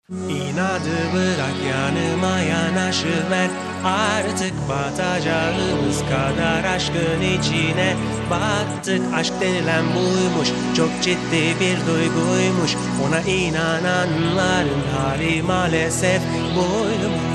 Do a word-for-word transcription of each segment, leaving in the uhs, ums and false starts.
İnadı bırak, yanıma yanaşıver. Artık batacağımız kadar aşkın içine battık. Aşk denilen buymuş, çok ciddi bir duyguymuş. Ona inananların hali maalesef buymuş.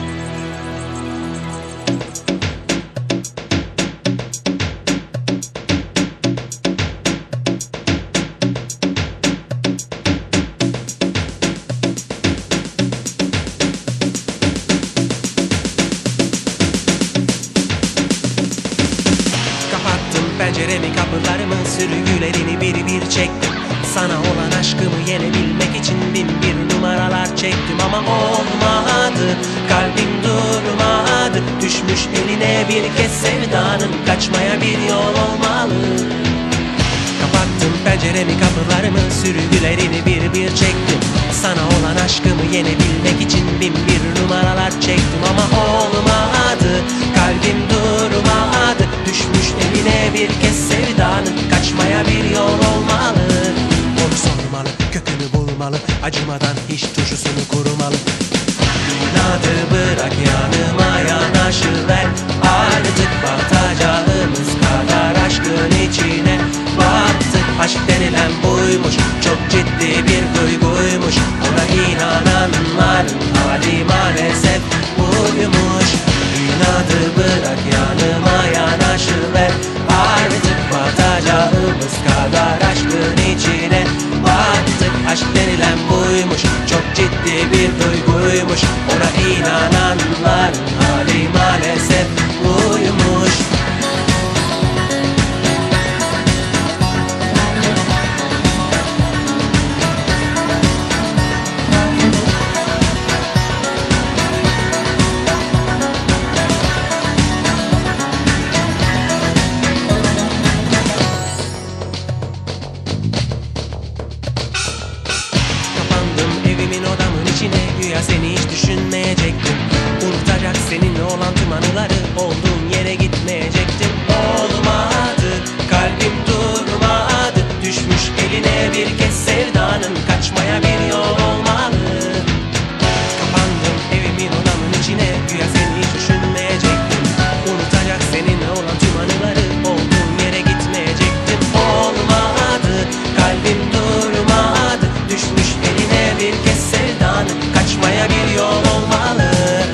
Penceremi, kapılarımın sürgülerini bir bir çektim. Sana olan aşkımı yenebilmek için bin bir numaralar çektim. Ama olmadı, kalbim durmadı. Düşmüş eline bir kez sevdanın, kaçmaya bir yol olmalı. Kapattım penceremi, kapılarımın sürgülerini bir bir çektim. Sana olan aşkımı yenebilmek için bin bir numaralar çektim. Ama olmadı, kalbim durmadı. Düşmüş eline bir kez sevdanın, kaçmaya bir yol olmalı. Onu sormalı, kökünü bulmalı, acımadan hiç turşusunu kurumalı. İnadı bırak, yanıma yanaşıver. Artık batacağımız kadar aşkın içine battık. Aşk denilen buymuş, çok ciddi bir duyguymuş. Ona inananların hali maalesef buymuş. İnadı bırak, yanıma yanaşıver. Artık batacağımız kadar aşkın içine battık. Aşk denilen buymuş, çok ciddi bir duyguymuş. Ona inananların hali maalesef buymuş. Güya seni hiç düşünmeyecektim. Unutacak seninle olan tüm anıları, olduğum yere gitmeyecektim. Olmadı, kalbim durmadı. Düşmüş eline bir kez sevdanın, kaçmaya bir yol olmalı. Kapandım evimin, odamın içine. Güya seni hiç düşünmeyecektim. Unutacak seninle olan tüm anıları, olduğum yere gitmeyecektim. Olmadı, kalbim durmadı. Düşmüş eline bir kez sevdanın, kaçmaya bir yol olmalı.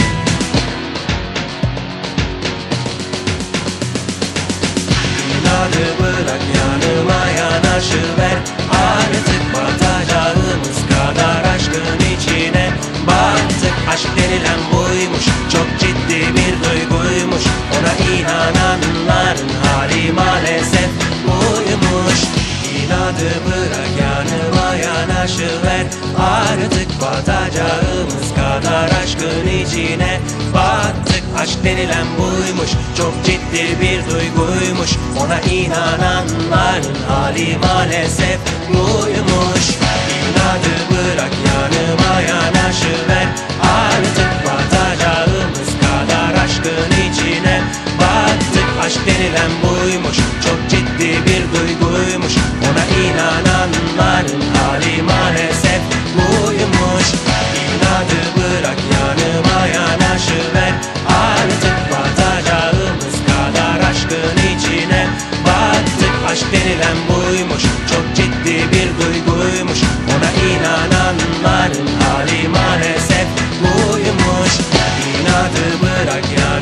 İnadı bırak, yanıma yanaşıver. Artık batacağımız kadar aşkın içine battık. Aşk denilen buymuş, çok ciddi bir duyguymuş. Ona inananların hali maalesef buymuş. İnadı bırak, yanıma yanaşıver. Artık batacağımız kadar aşkın içine battık. Aşk denilen buymuş, çok ciddi bir duyguymuş. Ona inananların hali maalesef buymuş. İnadı bırak, yanıma yanaşıver. Artık batacağımız kadar aşkın içine battık. Aşk denilen buymuş, çok ciddi bir duyguymuş. Ona inananların hali maalesef buymuş. İnadı bırak, yanıma yanaşıver. Artık batacağımız kadar aşkın içine battık. Aşk denilen buymuş, çok ciddi bir duyguymuş. Ona inananların hali maalesef buymuş. İnadı bırak, yanıma